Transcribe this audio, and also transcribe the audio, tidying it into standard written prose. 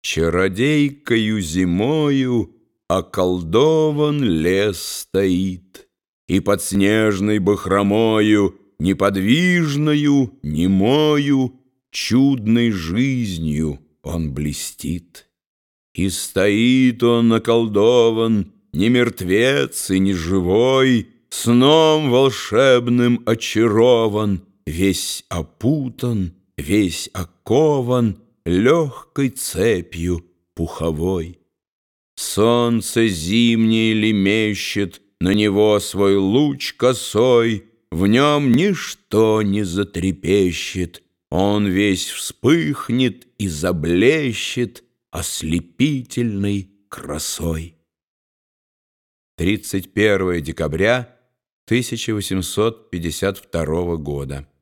Чародейкою зимою околдован лес стоит, и под снежной бахромою, неподвижною, немою, чудной жизнью он блестит. И стоит он околдован, не мертвец и не живой, сном волшебным очарован, весь опутан, весь окован легкой цепью пуховой. Солнце зимнее лемещет на него свой луч косой, в нем ничто не затрепещет, он весь вспыхнет и заблещет ослепительной красой. 31 декабря 1852 года.